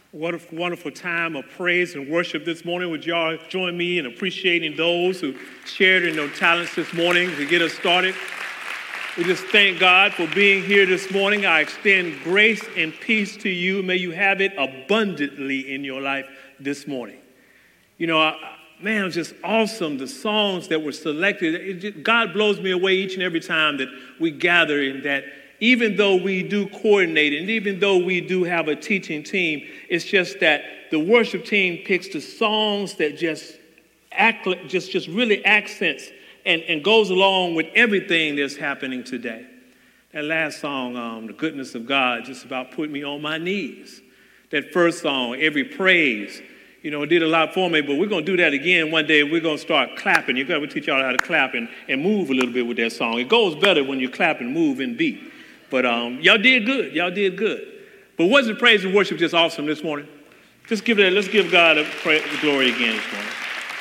What a wonderful time of praise and worship this morning. Would y'all join me in appreciating those who shared in their talents this morning to get us started? We just thank God for being here this morning. I extend grace and peace to you. May you have it abundantly in your life this morning. You know, man, it was just awesome. The songs that were selected, God blows me away each and every time that we gather in that. Even though we do coordinate and even though we do have a teaching team, it's just that the worship team picks the songs that just really accents and goes along with everything that's happening today. That last song, The Goodness of God, just about put me on my knees. That first song, Every Praise, you know, it did a lot for me, but we're going to do that again one day. We're going to start clapping. You're going to teach y'all how to clap and move a little bit with that song. It goes better when you clap and move and beat. But y'all did good. Y'all did good. But wasn't praise and worship just awesome this morning? Let's give God the glory again this morning.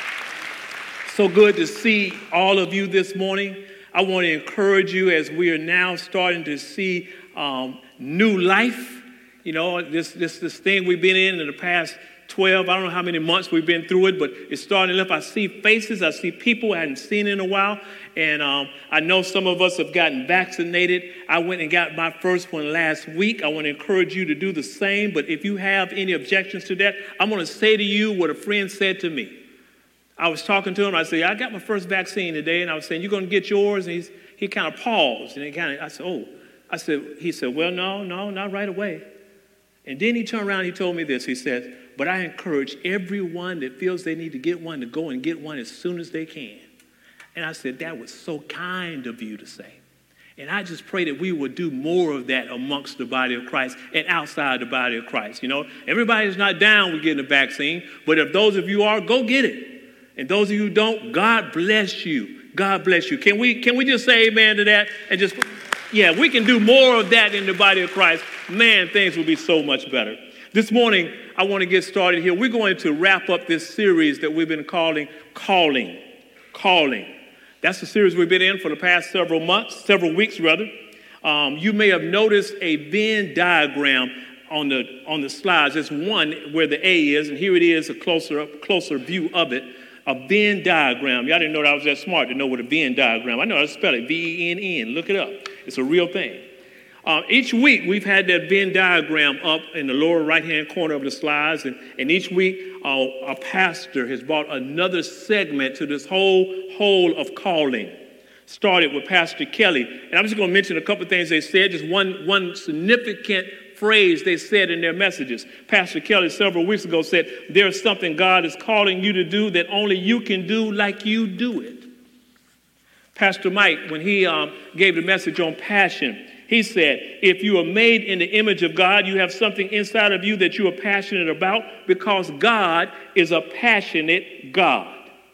So good to see all of you this morning. I want to encourage you as we are now starting to see new life. You know, this thing we've been in the past 12, I don't know how many months we've been through it, but it's starting to lift. I see faces, I see people I hadn't seen in a while, and I know some of us have gotten vaccinated. I went and got my first one last week. I want to encourage you to do the same, but if you have any objections to that, I'm going to say to you what a friend said to me. I was talking to him, I said, I got my first vaccine today, and I was saying, you're going to get yours? And he kind of paused, and I said, oh. He said, well, no, not right away. And then he turned around and he told me this. He said, but I encourage everyone that feels they need to get one to go and get one as soon as they can. And I said, that was so kind of you to say. And I just pray that we will do more of that amongst the body of Christ and outside the body of Christ. You know, everybody's not down with getting a vaccine, but if those of you are, go get it. And those of you who don't, God bless you. God bless you. Can we just say amen to that? And just, yeah, we can do more of that in the body of Christ. Man, things will be so much better. This morning, I want to get started here. We're going to wrap up this series that we've been calling Calling. That's the series we've been in for the past several weeks. You may have noticed a Venn diagram on the slides. There's one where the A is, and here it is, a closer view of it. A Venn diagram. Y'all didn't know that I was that smart to know what a Venn diagram. I know how to spell it, V-E-N-N. Look it up. It's a real thing. Each week, we've had that Venn diagram up in the lower right-hand corner of the slides, and each week, our pastor has brought another segment to this whole of calling. Started with Pastor Kelly, and I'm just going to mention a couple of things they said, just one significant phrase they said in their messages. Pastor Kelly several weeks ago said, there's something God is calling you to do that only you can do like you do it. Pastor Mike, when he gave the message on passion, he said, if you are made in the image of God, you have something inside of you that you are passionate about because God is a passionate God.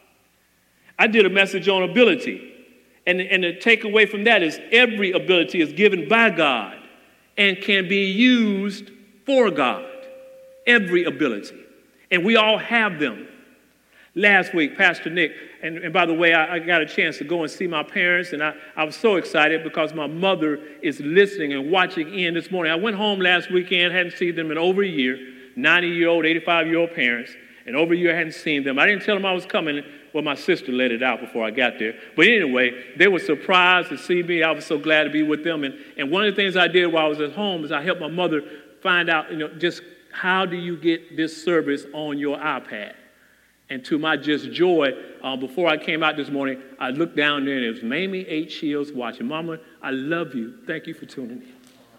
I did a message on ability, and the takeaway from that is every ability is given by God and can be used for God. Every ability. And we all have them. Last week, Pastor Nick, and by the way, I got a chance to go and see my parents, and I was so excited because my mother is listening and watching in this morning. I went home last weekend, hadn't seen them in over a year, 90-year-old, 85-year-old parents, and over a year I hadn't seen them. I didn't tell them I was coming. Well, my sister let it out before I got there. But anyway, they were surprised to see me. I was so glad to be with them. And one of the things I did while I was at home is I helped my mother find out, just how do you get this service on your iPad? And to my just joy, before I came out this morning, I looked down there and it was Mamie H. Shields watching. Mama, I love you. Thank you for tuning in.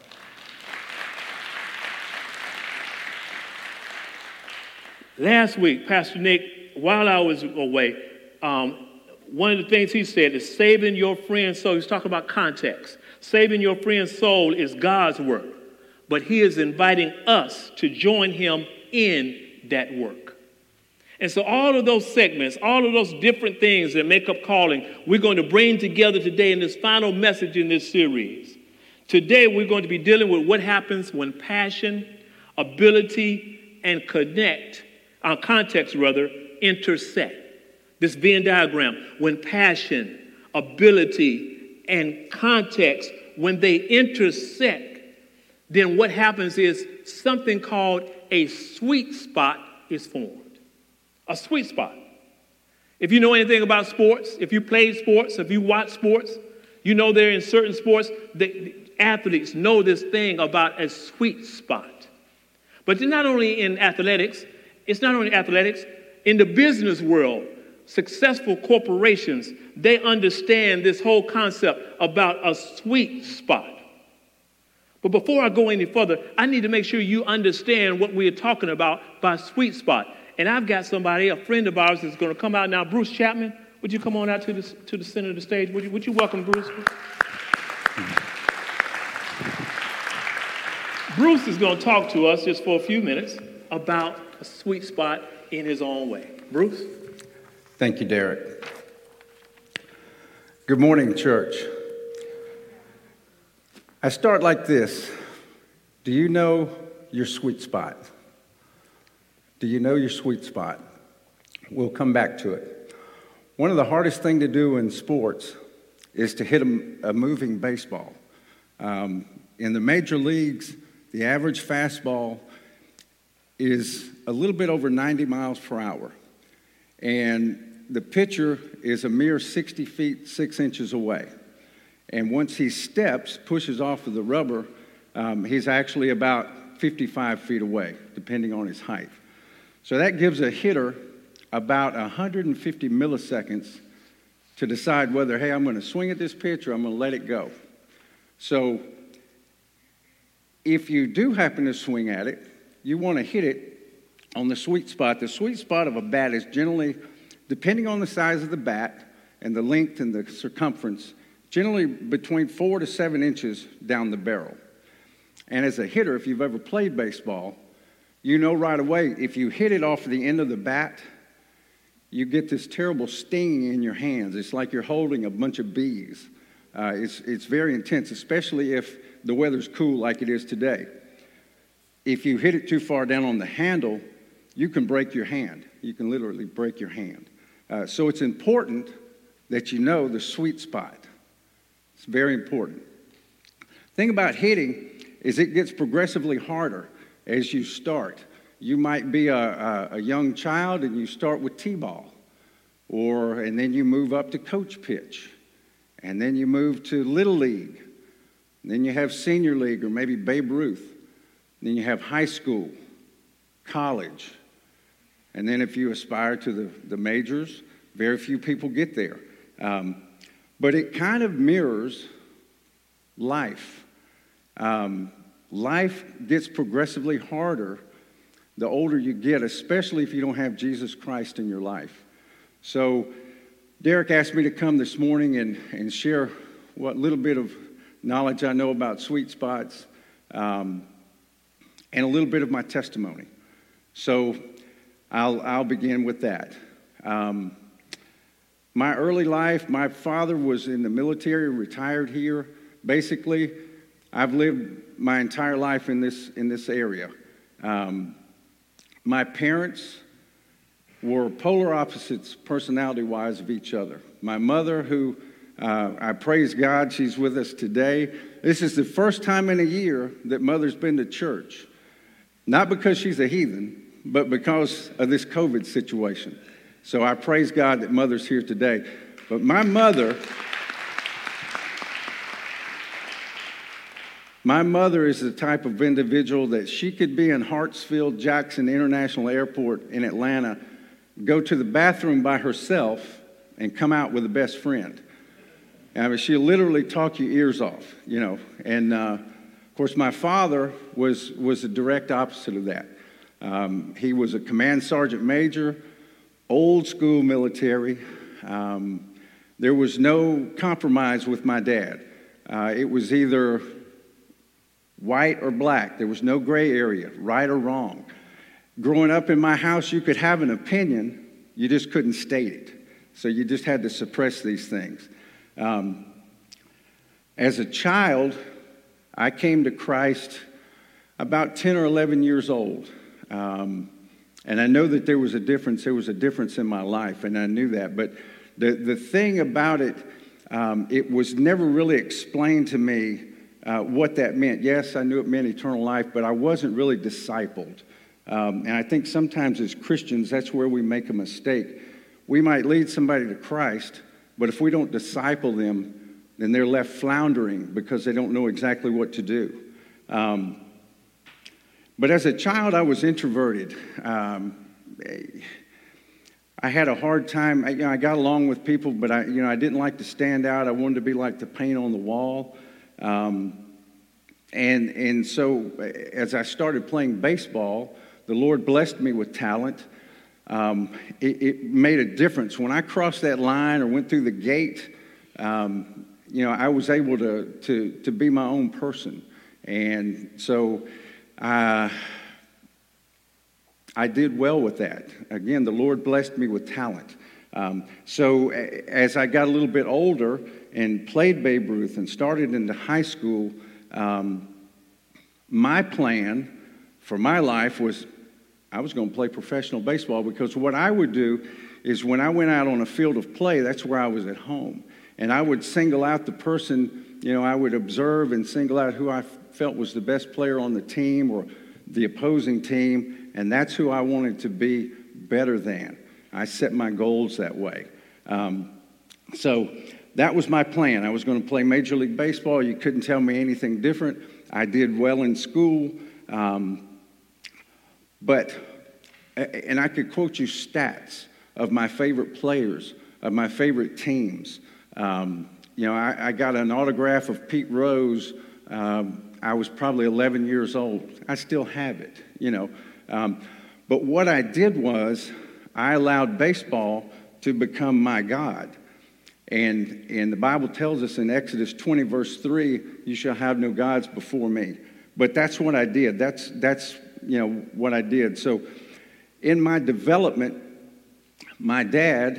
Last week, Pastor Nick, while I was away, one of the things he said is saving your friend's soul. He's talking about context. Saving your friend's soul is God's work, but he is inviting us to join him in that work. And so all of those segments, all of those different things that make up calling, we're going to bring together today in this final message in this series. Today, we're going to be dealing with what happens when passion, ability, and context intersect. This Venn diagram, when passion, ability, and context, when they intersect, then what happens is something called a sweet spot is formed. A sweet spot. If you know anything about sports, if you played sports, if you watch sports, you know there in certain sports, the athletes know this thing about a sweet spot. But it's not only in athletics, in the business world, successful corporations, they understand this whole concept about a sweet spot. But before I go any further, I need to make sure you understand what we are talking about by sweet spot. And I've got somebody, a friend of ours, that's going to come out now. Bruce Chapman, would you come on out to the center of the stage? Would you welcome Bruce? Bruce is going to talk to us just for a few minutes about a sweet spot in his own way. Bruce? Thank you, Derek. Good morning, church. I start like this. Do you know your sweet spot? Do you know your sweet spot? We'll come back to it. One of the hardest things to do in sports is to hit a moving baseball. In the major leagues, the average fastball is a little bit over 90 miles per hour. And the pitcher is a mere 60 feet, 6 inches away. And once he steps, pushes off of the rubber, he's actually about 55 feet away, depending on his height. So that gives a hitter about 150 milliseconds to decide whether, hey, I'm going to swing at this pitch or I'm going to let it go. So if you do happen to swing at it, you want to hit it on the sweet spot. The sweet spot of a bat is generally, depending on the size of the bat and the length and the circumference, generally between 4 to 7 inches down the barrel. And as a hitter, if you've ever played baseball, you know right away, if you hit it off the end of the bat, you get this terrible stinging in your hands. It's like you're holding a bunch of bees. It's very intense, especially if the weather's cool like it is today. If you hit it too far down on the handle, you can break your hand. You can literally break your hand. So it's important that you know the sweet spot. It's very important. The thing about hitting is it gets progressively harder as you start. You might be a young child and you start with T-ball, and then you move up to coach pitch, and then you move to Little League, and then you have Senior League or maybe Babe Ruth, and then you have high school, college, and then if you aspire to the majors, very few people get there. But it kind of mirrors life. Life gets progressively harder the older you get, especially if you don't have Jesus Christ in your life. So Derek asked me to come this morning and share what little bit of knowledge I know about sweet spots and a little bit of my testimony. So I'll begin with that. My early life, my father was in the military, retired here. Basically, I've lived my entire life in this area. My parents were polar opposites, personality-wise, of each other. My mother, who I praise God, she's with us today. This is the first time in a year that Mother's been to church. Not because she's a heathen, but because of this COVID situation. So I praise God that Mother's here today. But my mother is the type of individual that she could be in Hartsfield-Jackson International Airport in Atlanta, go to the bathroom by herself, and come out with a best friend. I mean, she'll literally talk your ears off, you know. And, of course, my father was the direct opposite of that. He was a command sergeant major, old school military. There was no compromise with my dad. It was either white or black. There was no gray area, right or wrong. Growing up in my house, you could have an opinion, you just couldn't state it. So you just had to suppress these things. As a child, I came to Christ about 10 or 11 years old. And I know that there was a difference. There was a difference in my life, and I knew that. But the thing about it, it was never really explained to me what that meant. Yes, I knew it meant eternal life, but I wasn't really discipled. And I think sometimes as Christians, that's where we make a mistake. We might lead somebody to Christ, but if we don't disciple them, then they're left floundering because they don't know exactly what to do. But as a child, I was introverted. I had a hard time. I got along with people, but I didn't like to stand out. I wanted to be like the paint on the wall. And so as I started playing baseball, the Lord blessed me with talent. It made a difference. When I crossed that line or went through the gate, I was able to be my own person. And so I did well with that. Again, the Lord blessed me with talent. So as I got a little bit older and played Babe Ruth and started into high school, my plan for my life was I was going to play professional baseball, because what I would do is when I went out on a field of play, that's where I was at home. And I would single out the person, I would observe and single out who I felt was the best player on the team or the opposing team, and that's who I wanted to be better than. I set my goals that way. So that was my plan. I was going to play Major League Baseball. You couldn't tell me anything different. I did well in school. And I could quote you stats of my favorite players, of my favorite teams. I got an autograph of Pete Rose. I was probably 11 years old. I still have it, But what I did was I allowed baseball to become my God. And the Bible tells us in Exodus 20, verse 3, you shall have no gods before me. But that's what I did. That's what I did. So in my development, my dad,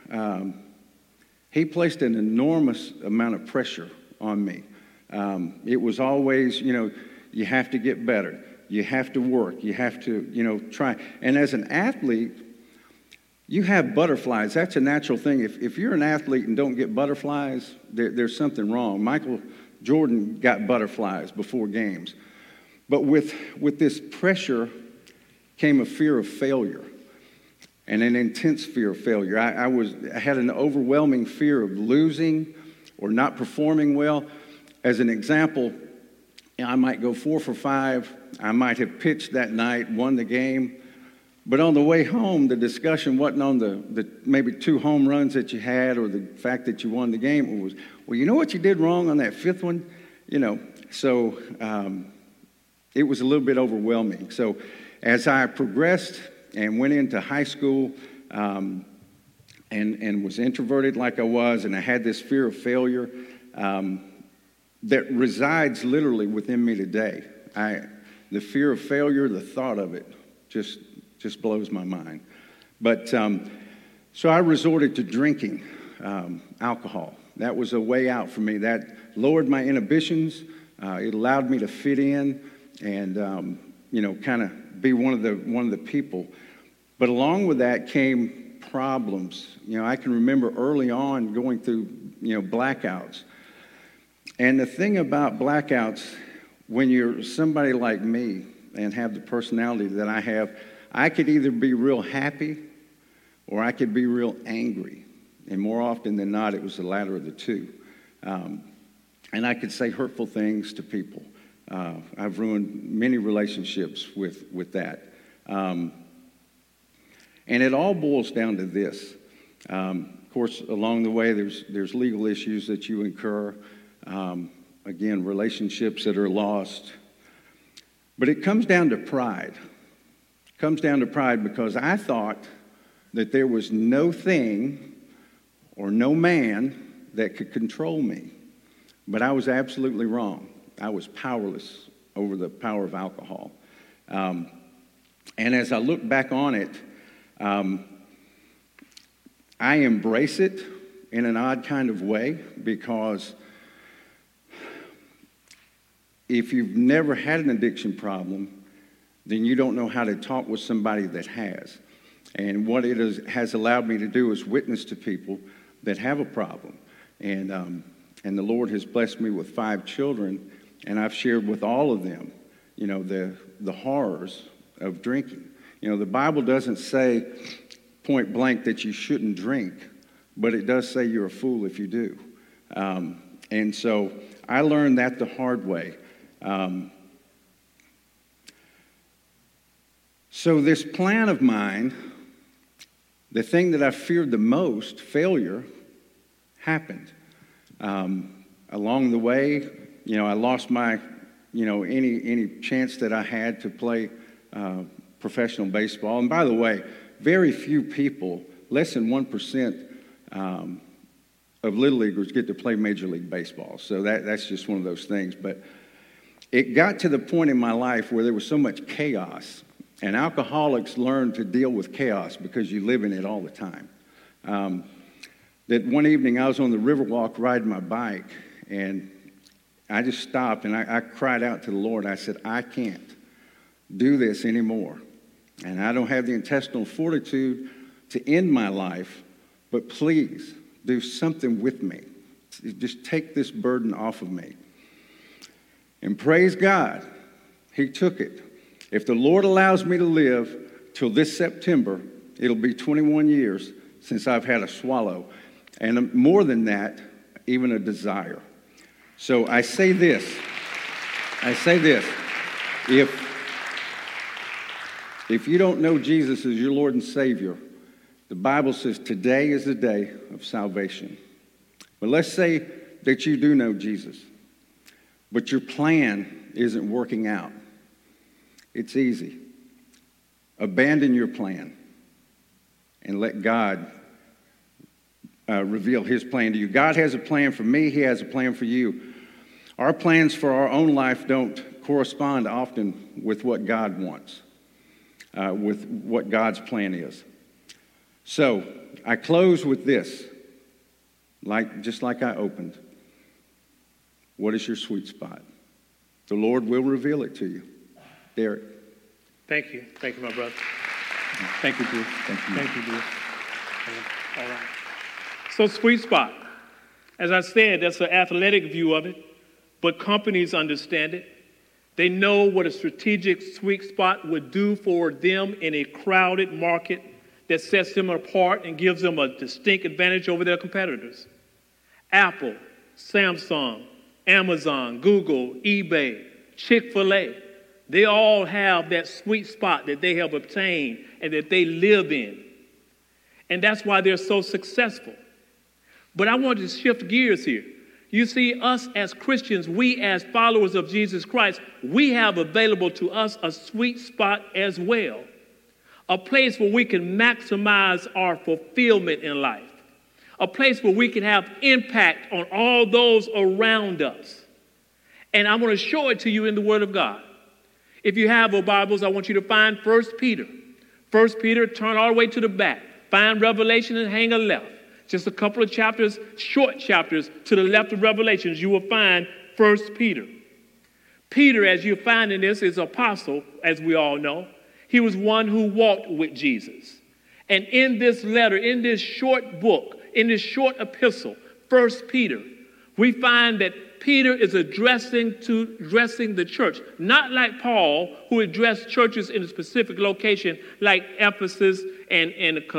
he placed an enormous amount of pressure on me. It was always, you have to get better. You have to work. You have to, try. And as an athlete, you have butterflies. That's a natural thing. If you're an athlete and don't get butterflies, there's something wrong. Michael Jordan got butterflies before games. But with this pressure came a fear of failure, and an intense fear of failure. I had an overwhelming fear of losing or not performing well. As an example, I might go 4 for 5. I might have pitched that night, won the game. But on the way home, the discussion wasn't on the maybe 2 home runs that you had or the fact that you won the game. It was, well, you know what you did wrong on that 5th one? So it was a little bit overwhelming. So as I progressed and went into high school and was introverted like I was, and I had this fear of failure that resides literally within me today. The fear of failure, the thought of it, just blows my mind. But so I resorted to drinking alcohol. That was a way out for me. That lowered my inhibitions. It allowed me to fit in and kind of be one of the people. But along with that came problems. I can remember early on going through blackouts. And the thing about blackouts, when you're somebody like me and have the personality that I have, I could either be real happy or I could be real angry. And more often than not, it was the latter of the two. And I could say hurtful things to people. I've ruined many relationships with that. And it all boils down to this. Of course, along the way, there's legal issues that you incur. Again, relationships that are lost. But it comes down to pride. It comes down to pride because I thought that there was no thing or no man that could control me. But I was absolutely wrong. I was powerless over the power of alcohol. And as I look back on it, I embrace it in an odd kind of way because if you've never had an addiction problem, then you don't know how to talk with somebody that has. And what it has allowed me to do is witness to people that have a problem. And the Lord has blessed me with 5 children, And I've shared with all of them, the horrors of drinking. The Bible doesn't say point blank that you shouldn't drink, but it does say you're a fool if you do. And so I learned that the hard way. So this plan of mine, the thing that I feared the most, failure, happened. Along the way, I lost my, any chance that I had to play professional baseball. And by the way, very few people, less than 1% of Little Leaguers get to play Major League Baseball. So that's just one of those things. But it got to the point in my life where there was so much chaos. And alcoholics learn to deal with chaos because you live in it all the time. That one evening I was on the Riverwalk riding my bike, and I just stopped and I cried out to the Lord. I said, I can't do this anymore. And I don't have the intestinal fortitude to end my life, but please do something with me. Just take this burden off of me. And praise God, He took it. If the Lord allows me to live till this September, it'll be 21 years since I've had a swallow. And more than that, even a desire. So I say this. If you don't know Jesus as your Lord and Savior, the Bible says today is the day of salvation. But let's say that you do know Jesus, but your plan isn't working out. It's easy. Abandon your plan and let God reveal His plan to you. God has a plan for me. He has a plan for you. Our plans for our own life don't correspond often with what God wants, with what God's plan is. So I close with this, just like I opened. What is your sweet spot? The Lord will reveal it to you. Derek. Thank you. Thank you, my brother. Thank you, Bruce. Thank you, Bruce. All right. So sweet spot. As I said, that's an athletic view of it, but companies understand it. They know what a strategic sweet spot would do for them in a crowded market that sets them apart and gives them a distinct advantage over their competitors. Apple, Samsung, Amazon, Google, eBay, Chick-fil-A, they all have that sweet spot that they have obtained and that they live in. And that's why they're so successful. But I want to shift gears here. You see, us as Christians, we as followers of Jesus Christ, we have available to us a sweet spot as well. A place where we can maximize our fulfillment in life. A place where we can have impact on all those around us. And I'm going to show it to you in the Word of God. If you have your Bibles, I want you to find 1 Peter. 1 Peter, turn all the way to the back. Find Revelation and hang a left. Just a couple of chapters, short chapters to the left of Revelations, you will find 1 Peter. Peter, as you find in this, is an apostle, as we all know. He was one who walked with Jesus. And in this letter, in this short book, in this short epistle, 1 Peter, we find that Peter is addressing the church, not like Paul, who addressed churches in a specific location like Ephesus and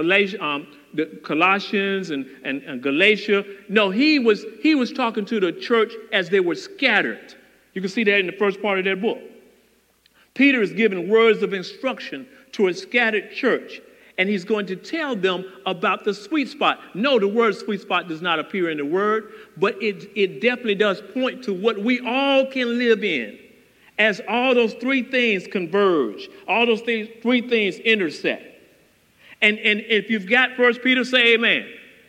the Colossians and Galatia. No, he was talking to the church as they were scattered. You can see that in the first part of that book. Peter is giving words of instruction to a scattered church, and he's going to tell them about the sweet spot. No, the word sweet spot does not appear in the word, but it definitely does point to what we all can live in as all those three things converge, all those three things intersect. And if you've got 1 Peter, say amen.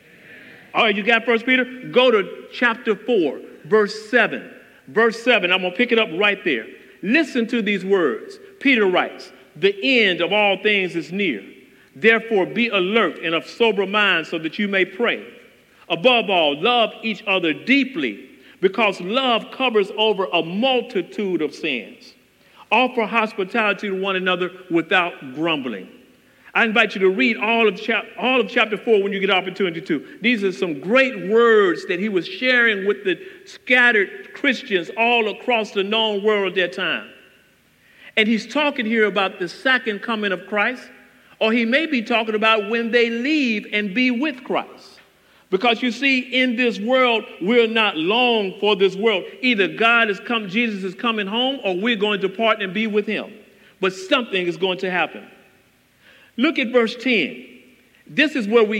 All right, you got 1 Peter? Go to chapter 4, verse 7. Verse 7, I'm going to pick it up right there. Listen to these words. Peter writes, "The end of all things is near. Therefore, be alert and of sober mind so that you may pray. Above all, love each other deeply, because love covers over a multitude of sins. Offer hospitality to one another without grumbling. I invite you to read all of chapter 4 when you get opportunity to. These are some great words that he was sharing with the scattered Christians all across the known world at that time. And he's talking here about the second coming of Christ, or he may be talking about when they leave and be with Christ. Because you see, in this world, we're not long for this world. Either God has come, Jesus is coming home, or we're going to depart and be with him. But something is going to happen. Look at verse 10. This is where we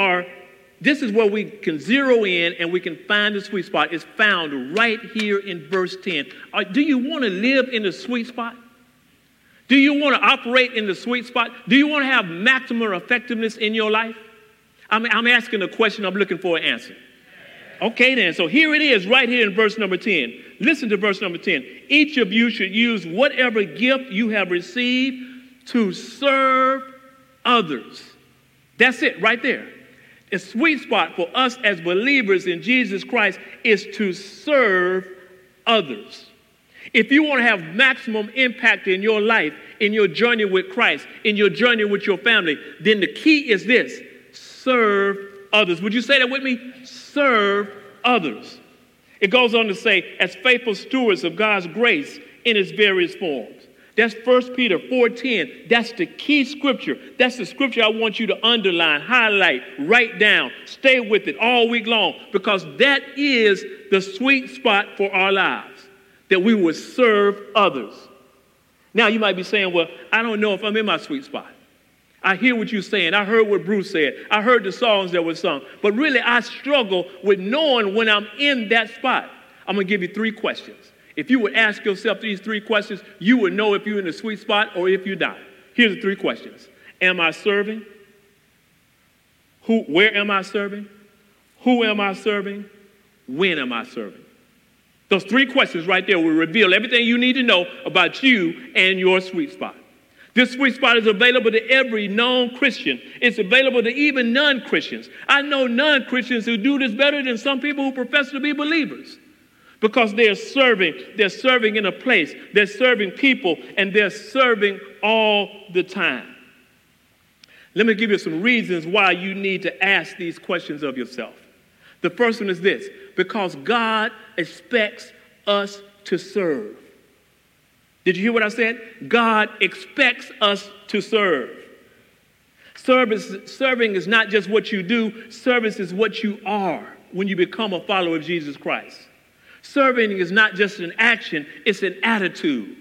can zero in and we can find the sweet spot. It's found right here in verse 10. Do you want to live in the sweet spot? Do you want to operate in the sweet spot? Do you want to have maximum effectiveness in your life? I'm asking a question. I'm looking for an answer. Okay, then. So here it is right here in verse number 10. Listen to verse number 10. Each of you should use whatever gift you have received to serve others. That's it right there. The sweet spot for us as believers in Jesus Christ is to serve others. If you want to have maximum impact in your life, in your journey with Christ, in your journey with your family, then the key is this: serve others. Would you say that with me? Serve others. It goes on to say, as faithful stewards of God's grace in its various forms. That's 1 Peter 4:10. That's the key scripture. That's the scripture I want you to underline, highlight, write down, stay with it all week long, because that is the sweet spot for our lives, that we will serve others. Now, you might be saying, well, I don't know if I'm in my sweet spot. I hear what you're saying. I heard what Bruce said. I heard the songs that were sung. But really, I struggle with knowing when I'm in that spot. I'm going to give you 3 questions. If you would ask yourself these 3 questions, you would know if you're in the sweet spot or if you're not. Here's the 3 questions. Am I serving? Where am I serving? Who am I serving? When am I serving? Those 3 questions right there will reveal everything you need to know about you and your sweet spot. This sweet spot is available to every known Christian. It's available to even non-Christians. I know non-Christians who do this better than some people who profess to be believers, because they're serving in a place, they're serving people, and they're serving all the time. Let me give you some reasons why you need to ask these questions of yourself. The first one is this: because God expects us to serve. Did you hear what I said? God expects us to serve. Serving is not just what you do. Service is what you are when you become a follower of Jesus Christ. Serving is not just an action, it's an attitude.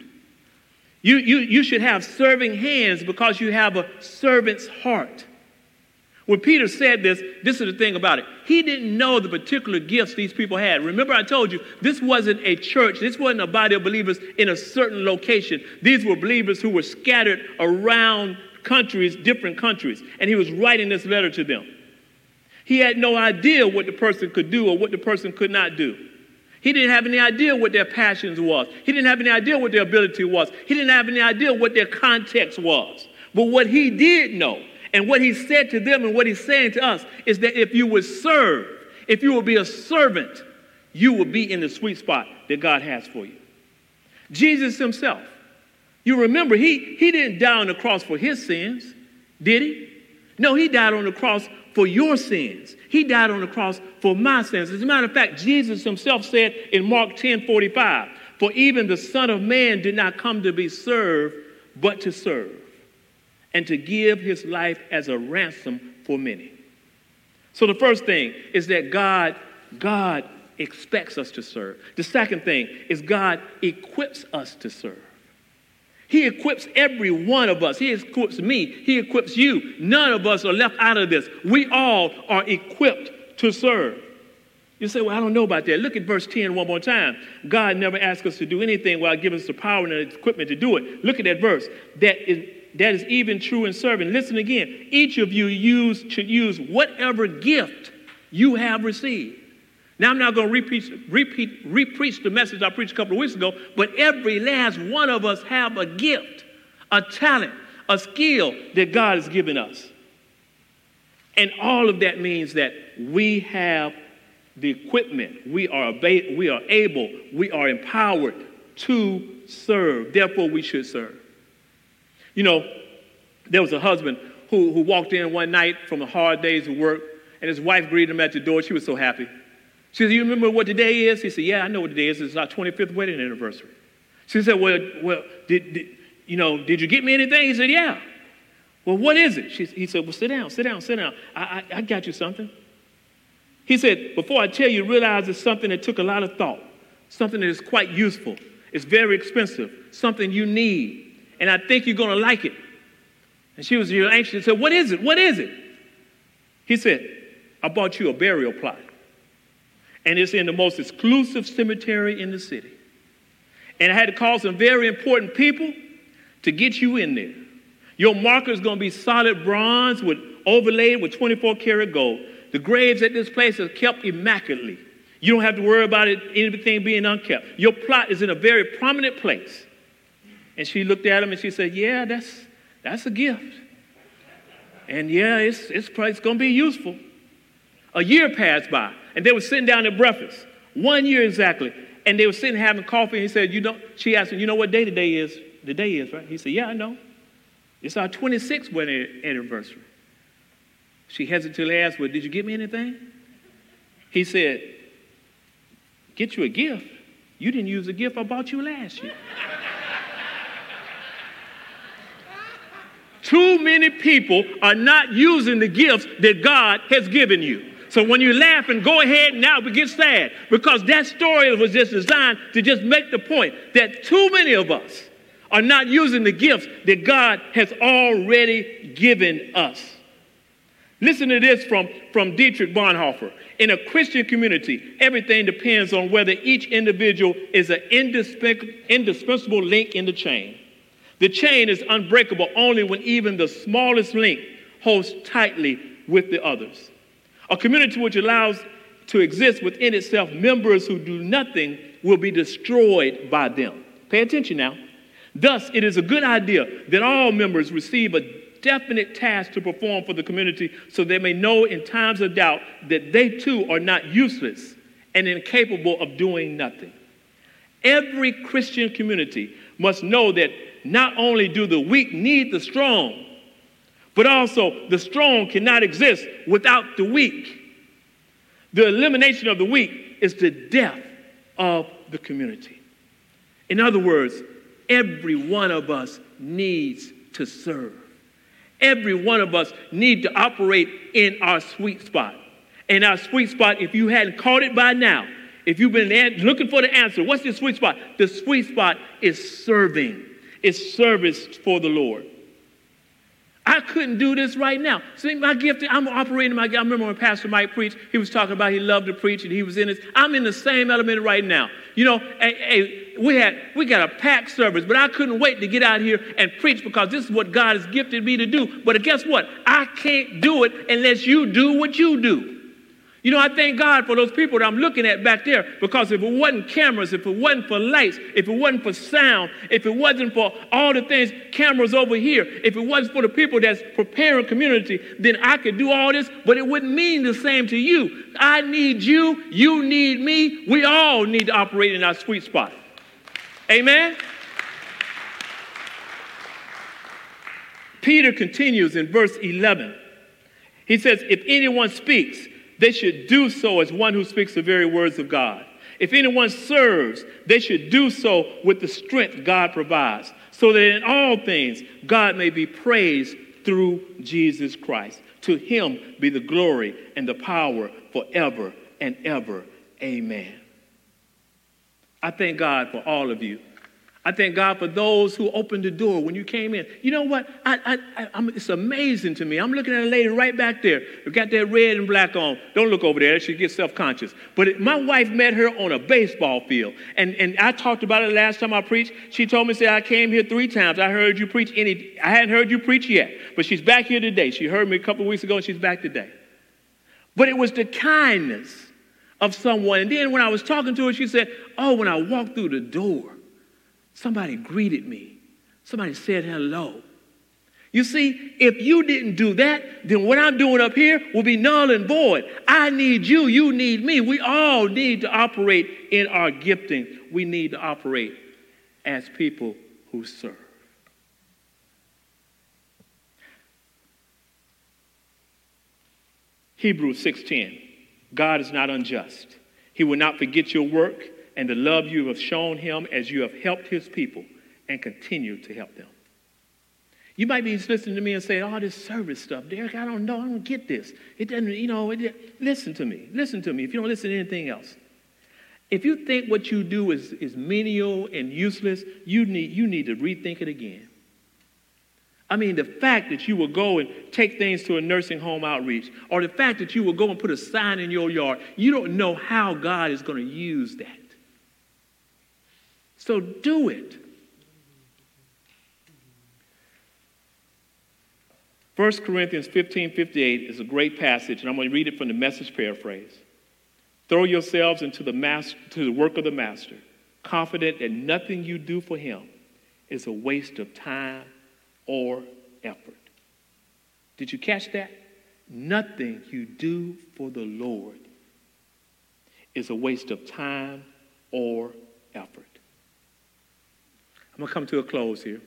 You should have serving hands because you have a servant's heart. When Peter said this is the thing about it. He didn't know the particular gifts these people had. Remember, I told you, this wasn't a church. This wasn't a body of believers in a certain location. These were believers who were scattered around countries, different countries. And he was writing this letter to them. He had no idea what the person could do or what the person could not do. He didn't have any idea what their passions was. He didn't have any idea what their ability was. He didn't have any idea what their context was. But what he did know, and what he said to them and what he's saying to us, is that if you would serve, if you will be a servant, you will be in the sweet spot that God has for you. Jesus himself, you remember, he didn't die on the cross for his sins, did he? No, he died on the cross for your sins. He died on the cross for my sins. As a matter of fact, Jesus himself said in Mark 10:45, for even the Son of Man did not come to be served, but to serve, and to give his life as a ransom for many. So the first thing is that God expects us to serve. The second thing is God equips us to serve. He equips every one of us. He equips me. He equips you. None of us are left out of this. We all are equipped to serve. You say, well, I don't know about that. Look at verse 10 one more time. God never asked us to do anything without giving us the power and the equipment to do it. Look at that verse. That is even true in serving. Listen again. Each of you should use whatever gift you have received. Now, I'm not going to repreach the message I preached a couple of weeks ago, but every last one of us have a gift, a talent, a skill that God has given us. And all of that means that we have the equipment. We are able, we are empowered to serve. Therefore, we should serve. You know, there was a husband who walked in one night from a hard day's of work, and his wife greeted him at the door. She was so happy. She said, "You remember what today is?" He said, "Yeah, I know what today is. It's our 25th wedding anniversary." She said, well, did you get me anything?" He said, "Yeah." "Well, what is it?" He said, "Well, sit down. I got you something." He said, "Before I tell you, realize it's something that took a lot of thought, something that is quite useful. It's very expensive, something you need, and I think you're going to like it." And she was real anxious and said, "What is it? What is it?" He said, "I bought you a burial plot, and it's in the most exclusive cemetery in the city. And I had to call some very important people to get you in there. Your marker is going to be solid bronze overlaid with 24-karat gold. The graves at this place are kept immaculately. You don't have to worry about anything being unkept. Your plot is in a very prominent place." And she looked at him and she said, "Yeah, that's a gift. And yeah, it's going to be useful." A year passed by, and they were sitting down at breakfast. 1 year exactly. And they were sitting having coffee, and he said, she asked him, "You know what day today is?" "The day is, right?" He said, "Yeah, I know. It's our 26th wedding anniversary." She hesitated and asked, "Well, did you get me anything?" He said, "Get you a gift? You didn't use the gift I bought you last year." Too many people are not using the gifts that God has given you. So when you laugh and go ahead now, but get sad, because that story was just designed to just make the point that too many of us are not using the gifts that God has already given us. Listen to this from Dietrich Bonhoeffer. In a Christian community, everything depends on whether each individual is an indispensable link in the chain. The chain is unbreakable only when even the smallest link holds tightly with the others. A community which allows to exist within itself members who do nothing will be destroyed by them. Pay attention now. Thus, it is a good idea that all members receive a definite task to perform for the community so they may know in times of doubt that they too are not useless and incapable of doing nothing. Every Christian community must know that not only do the weak need the strong, but also the strong cannot exist without the weak. The elimination of the weak is the death of the community. In other words, every one of us needs to serve. Every one of us need to operate in our sweet spot. And our sweet spot, if you hadn't caught it by now, if you've been looking for the answer, what's the sweet spot? The sweet spot is serving. It's service for the Lord. I couldn't do this right now. See, my gift, I'm operating my gift. I remember when Pastor Mike preached, he was talking about he loved to preach and he was in this. I'm in the same element right now. You know, we got a packed service, but I couldn't wait to get out here and preach because this is what God has gifted me to do. But guess what? I can't do it unless you do what you do. You know, I thank God for those people that I'm looking at back there, because if it wasn't cameras, if it wasn't for lights, if it wasn't for sound, if it wasn't for all the things, cameras over here, if it wasn't for the people that's preparing community, then I could do all this, but it wouldn't mean the same to you. I need you. You need me. We all need to operate in our sweet spot. Amen? Peter continues in verse 11. He says, if anyone speaks, they should do so as one who speaks the very words of God. If anyone serves, they should do so with the strength God provides, so that in all things God may be praised through Jesus Christ. To him be the glory and the power forever and ever. Amen. I thank God for all of you. I thank God for those who opened the door when you came in. You know what? It's amazing to me. I'm looking at a lady right back there who got that red and black on. Don't look over there. She gets self-conscious. But my wife met her on a baseball field. And I talked about it last time I preached. She told me, I came here 3 times. I heard you preach. I hadn't heard you preach yet. But she's back here today. She heard me a couple of weeks ago, and she's back today. But it was the kindness of someone. And then when I was talking to her, she said, when I walked through the door, somebody greeted me. Somebody said hello. You see, if you didn't do that, then what I'm doing up here will be null and void. I need you. You need me. We all need to operate in our gifting. We need to operate as people who serve. Hebrews 6:10. God is not unjust. He will not forget your work and the love you have shown him as you have helped his people and continue to help them. You might be listening to me and say, "Oh, this service stuff, Derek, I don't know. I don't get this. It doesn't, listen to me. Listen to me. If you don't listen to anything else. If you think what you do is menial and useless, you need to rethink it again. I mean, the fact that you will go and take things to a nursing home outreach, or the fact that you will go and put a sign in your yard, you don't know how God is going to use that. So do it. 1 Corinthians 15:58 is a great passage, and I'm going to read it from the Message paraphrase. Throw yourselves into the work of the Master, confident that nothing you do for him is a waste of time or effort. Did you catch that? Nothing you do for the Lord is a waste of time or effort. I'm going to come to a close here.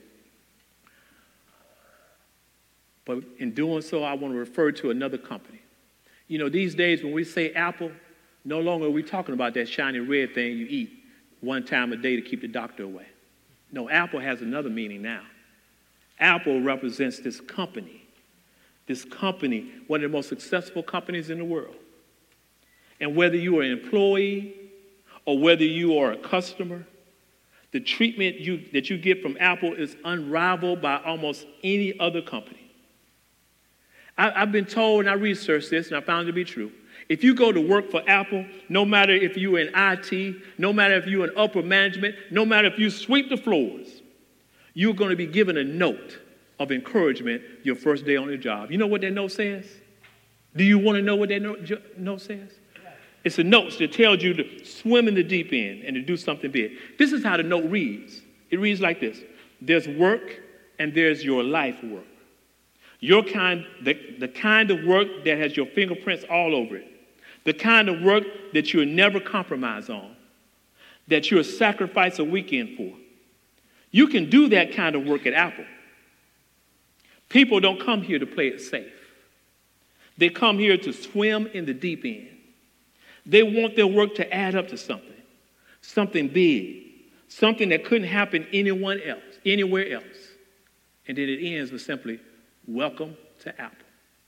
But in doing so, I want to refer to another company. You know, these days when we say Apple, no longer are we talking about that shiny red thing you eat one time a day to keep the doctor away. No, Apple has another meaning now. Apple represents this company, one of the most successful companies in the world. And whether you are an employee or whether you are a customer, the treatment that you get from Apple is unrivaled by almost any other company. I've been told, and I researched this, and I found it to be true. If you go to work for Apple, no matter if you're in IT, no matter if you're in upper management, no matter if you sweep the floors, you're going to be given a note of encouragement your first day on the job. You know what that note says? Do you want to know what that note says? It's a note that tells you to swim in the deep end and to do something big. This is how the note reads. It reads like this. There's work and there's your life work. The kind of work that has your fingerprints all over it. The kind of work that you'll never compromise on, that you'll sacrifice a weekend for. You can do that kind of work at Apple. People don't come here to play it safe. They come here to swim in the deep end. They want their work to add up to something big, something that couldn't happen anywhere else. And then it ends with simply, welcome to Apple.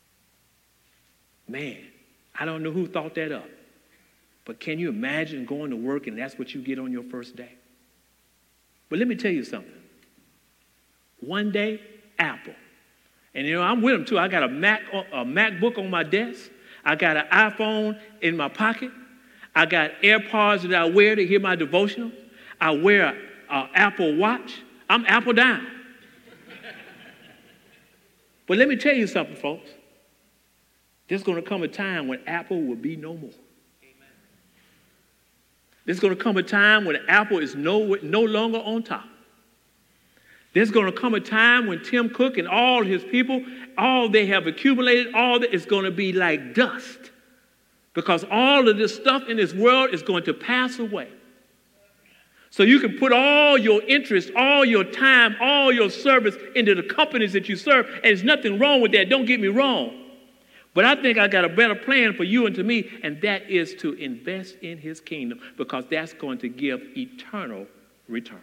Man, I don't know who thought that up, but can you imagine going to work and that's what you get on your first day? But let me tell you something. One day, Apple. And I'm with them too. I got a MacBook on my desk. I got an iPhone in my pocket. I got AirPods that I wear to hear my devotional. I wear an Apple Watch. I'm Apple down. But let me tell you something, folks. There's going to come a time when Apple will be no more. Amen. There's going to come a time when Apple is no longer on top. There's going to come a time when Tim Cook and all his people, all they have accumulated, all that is going to be like dust. Because all of this stuff in this world is going to pass away. So you can put all your interest, all your time, all your service into the companies that you serve. And there's nothing wrong with that. Don't get me wrong. But I think I got a better plan for you and to me, and that is to invest in his kingdom because that's going to give eternal return.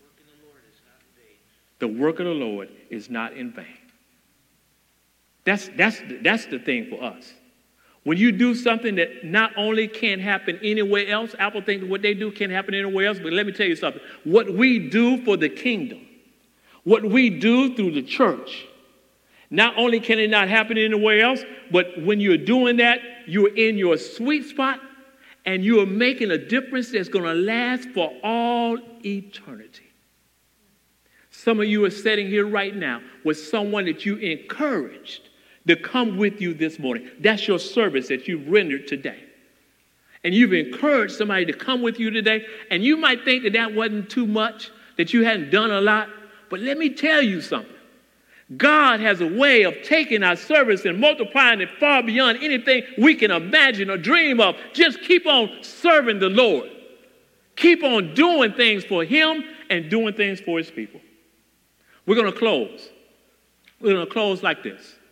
The work of the Lord is not in vain. That's the thing for us. When you do something that not only can't happen anywhere else, Apple thinks what they do can't happen anywhere else, but let me tell you something. What we do for the kingdom, what we do through the church, not only can it not happen anywhere else, but when you're doing that, you're in your sweet spot and you're making a difference that's going to last for all eternity. Some of you are sitting here right now with someone that you encouraged to come with you this morning. That's your service that you've rendered today. And you've encouraged somebody to come with you today. And you might think that wasn't too much, that you hadn't done a lot. But let me tell you something. God has a way of taking our service and multiplying it far beyond anything we can imagine or dream of. Just keep on serving the Lord. Keep on doing things for him and doing things for his people. We're going to close. We're going to close like this.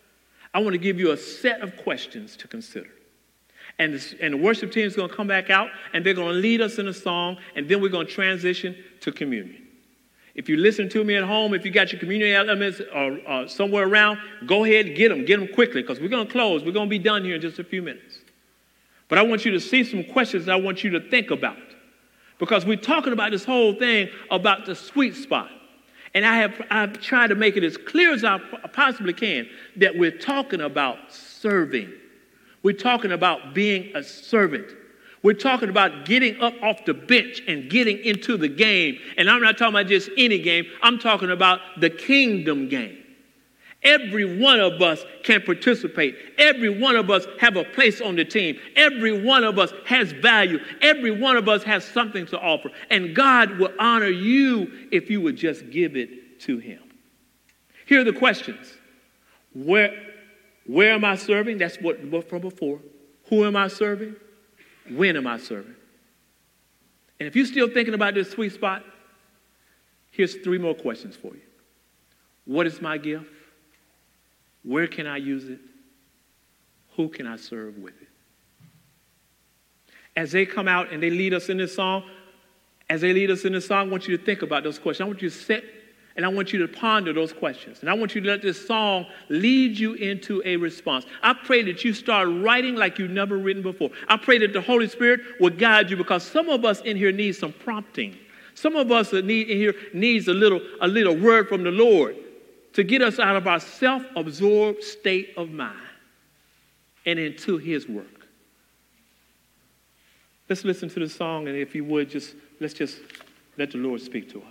I want to give you a set of questions to consider. And the worship team is going to come back out, and they're going to lead us in a song, and then we're going to transition to communion. If you listen to me at home, if you got your communion elements or somewhere around, go ahead and get them quickly, because we're going to close. We're going to be done here in just a few minutes. But I want you to see some questions that I want you to think about, because we're talking about this whole thing about the sweet spot. And I've tried to make it as clear as I possibly can that we're talking about serving. We're talking about being a servant. We're talking about getting up off the bench and getting into the game. And I'm not talking about just any game. I'm talking about the kingdom game. Every one of us can participate. Every one of us have a place on the team. Every one of us has value. Every one of us has something to offer. And God will honor you if you would just give it to him. Here are the questions. Where am I serving? That's what from before. Who am I serving? When am I serving? And if you're still thinking about this sweet spot, here's 3 more questions for you. What is my gift? Where can I use it? Who can I serve with it? As they come out and they lead us in this song, I want you to think about those questions. I want you to sit and I want you to ponder those questions. And I want you to let this song lead you into a response. I pray that you start writing like you've never written before. I pray that the Holy Spirit will guide you, because some of us in here need some prompting. Some of us needs a little word from the Lord to get us out of our self-absorbed state of mind and into his work. Let's listen to the song, and if you would, let's just let the Lord speak to us.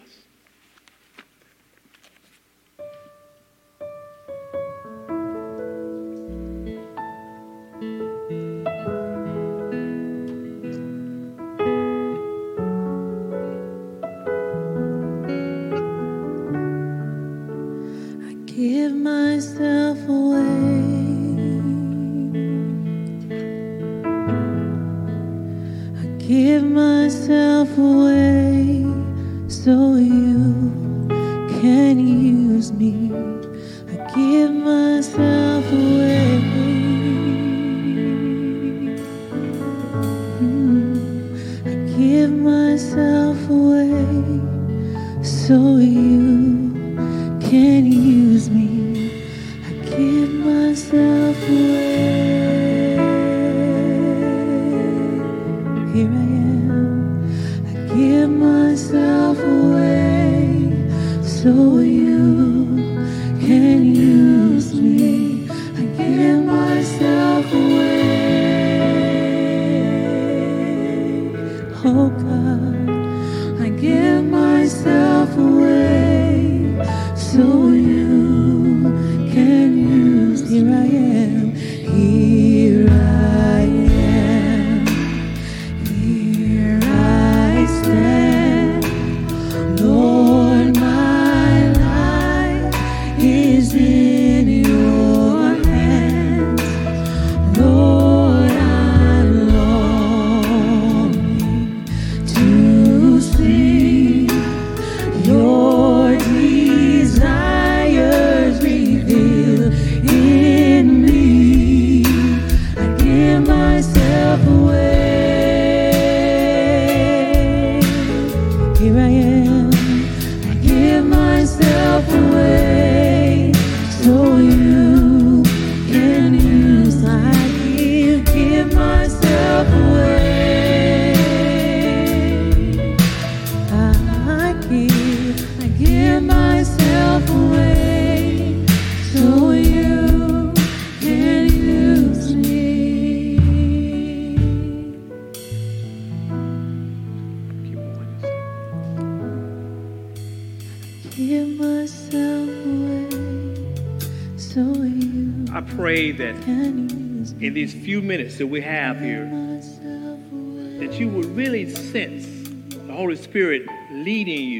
Give myself away. I give myself away so you can use me. I give myself away. I give myself away so you can use me. I give myself away. Here I am. I give myself away so you can use me. I give myself away. Oh God, I give myself away so you can use. Here I am, here I am, here I stand. Lord, my life is in your hands. Lord, I'm longing to see your desires revealed in me. I give myself away. Here I am. I give myself away so you can use. I give myself away. I give myself away so you can use me. Give myself away so you I pray that can use me. in these few minutes that we have here, Myself away. that you will really sense the Holy Spirit leading you,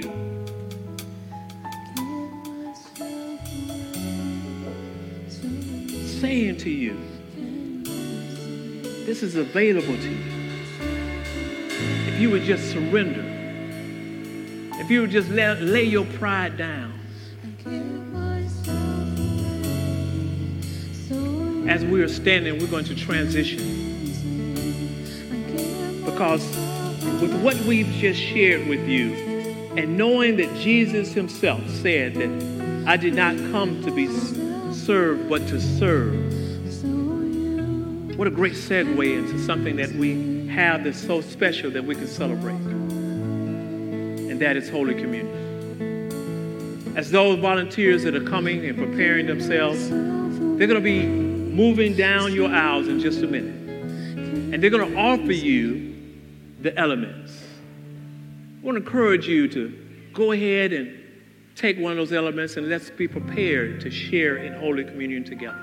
Give myself away so you saying to you, can use me. this is available to you. If you would just surrender, if you would just lay your pride down, I give myself away so as we are standing, we're going to transition. Because with what we've just shared with you, and knowing that Jesus himself said that I did not come to be served, but to serve. What a great segue into something that we have that's so special that we can celebrate. And that is Holy Communion. As those volunteers that are coming and preparing themselves, they're going to be moving down your aisles in just a minute. And they're going to offer you the elements. I want to encourage you to go ahead and take one of those elements and let's be prepared to share in Holy Communion together.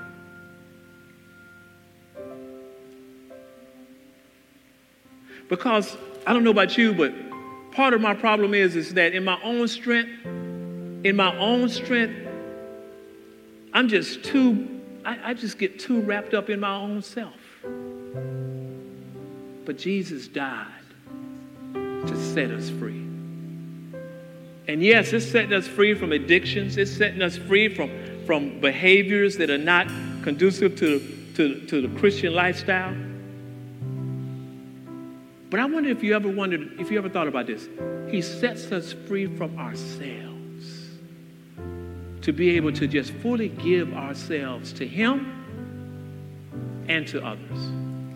Because I don't know about you, but part of my problem is that in my own strength, I'm just I just get too wrapped up in my own self. But Jesus died to set us free. And yes, it's setting us free from addictions. It's setting us free from behaviors that are not conducive to the Christian lifestyle. But I wonder if you ever thought about this. He sets us free from ourselves to be able to just fully give ourselves to him and to others.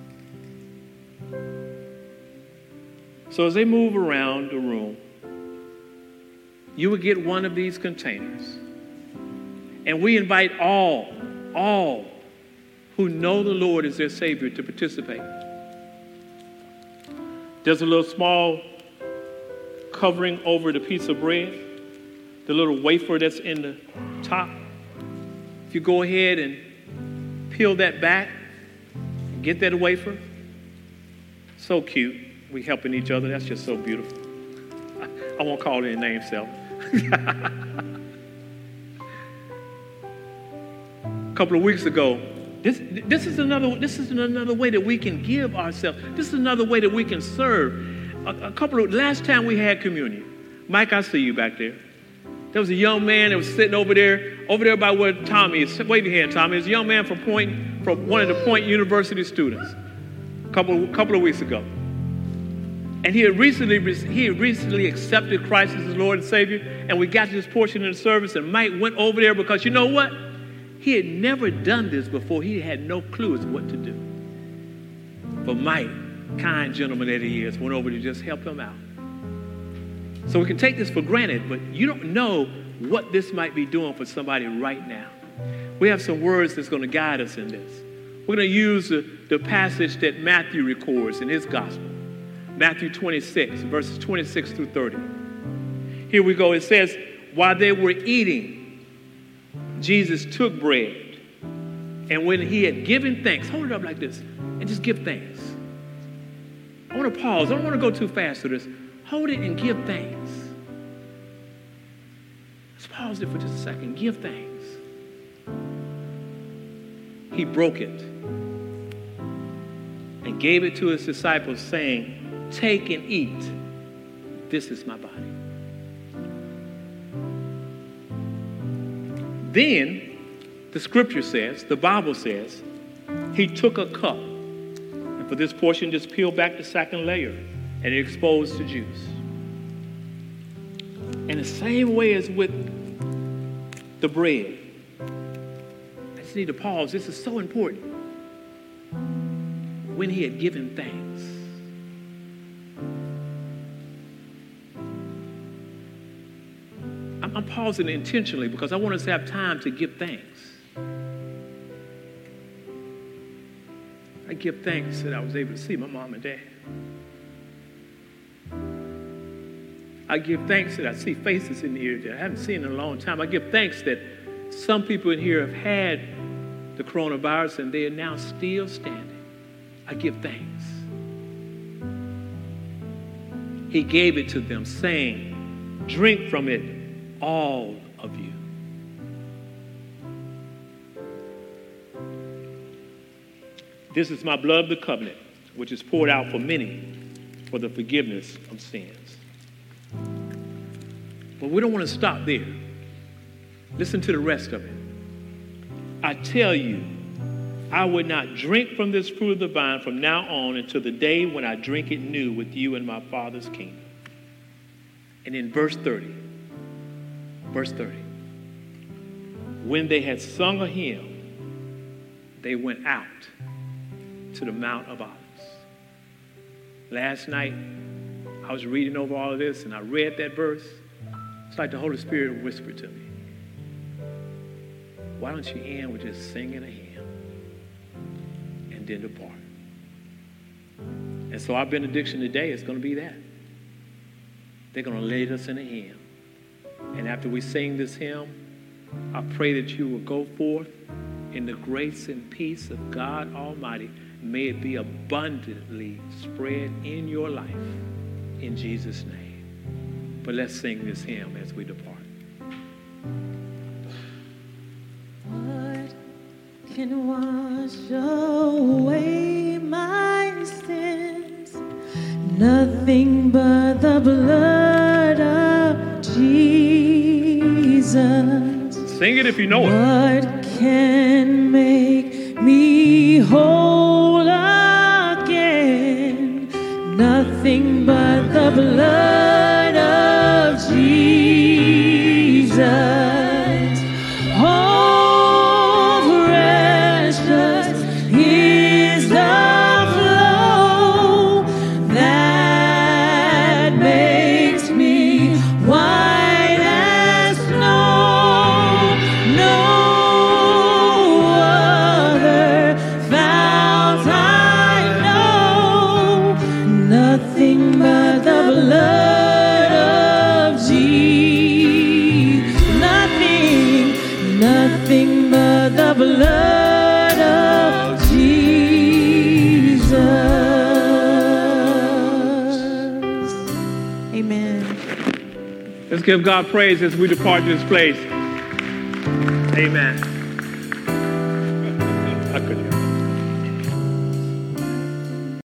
So as they move around the room, you would get one of these containers. And we invite all who know the Lord as their Savior to participate. There's a little small covering over the piece of bread, the little wafer that's in the top. If you go ahead and peel that back, get that wafer. So cute. We helping each other. That's just so beautiful. I won't call any names, Self. A couple of weeks ago, this is another way that we can give ourselves. This is another way that we can serve. Last time we had communion, Mike, I see you back there. There was a young man that was sitting over there by where Tommy is. Wave your hand, Tommy. It's a young man from one of the Point University students. A couple of weeks ago. And he had recently accepted Christ as his Lord and Savior. And we got to this portion of the service, and Mike went over there because you know what? He had never done this before. He had no clue as to what to do. But Mike, kind gentleman that he is, went over to just help him out. So we can take this for granted, but you don't know what this might be doing for somebody right now. We have some words that's going to guide us in this. We're going to use the passage that Matthew records in his gospel. Matthew 26, verses 26 through 30. Here we go. It says, while they were eating, Jesus took bread. And when he had given thanks, hold it up like this, and just give thanks. I want to pause. I don't want to go too fast through this. Hold it and give thanks. Let's pause it for just a second. Give thanks. He broke it and gave it to his disciples, saying, take and eat. This is my body. Then, the scripture says, the Bible says, he took a cup. And for this portion, just peel back the second layer and expose the juice. In the same way as with the bread. I just need to pause. This is so important. When he had given thanks. I'm pausing intentionally because I want us to have time to give thanks. I give thanks that I was able to see my mom and dad. I give thanks that I see faces in here that I haven't seen in a long time. I give thanks that some people in here have had the coronavirus and they are now still standing. I give thanks. He gave it to them, saying, drink from it, all of you. This is my blood of the covenant, which is poured out for many for the forgiveness of sins. But we don't want to stop there. Listen to the rest of it. I tell you, I would not drink from this fruit of the vine from now on until the day when I drink it new with you in my Father's kingdom. And in verse 30, when they had sung a hymn, they went out to the Mount of Olives. Last night, I was reading over all of this, and I read that verse. It's like the Holy Spirit whispered to me, why don't you end with just singing a hymn and then depart? And so our benediction today is going to be that. They're going to lead us in a hymn. And after we sing this hymn, I pray that you will go forth in the grace and peace of God Almighty. May it be abundantly spread in your life in Jesus' name. But let's sing this hymn as we depart. What can wash away my sins? Nothing but the blood of Jesus. Sing it if you know it. What can make me whole again? Nothing but the blood of Jesus. Oh, precious is the flow that makes me white as snow. No other fount I know. Nothing but the blood of Jesus. Nothing but the blood of Jesus. Amen. Let's give God praise as we depart this place. Amen. I couldn't.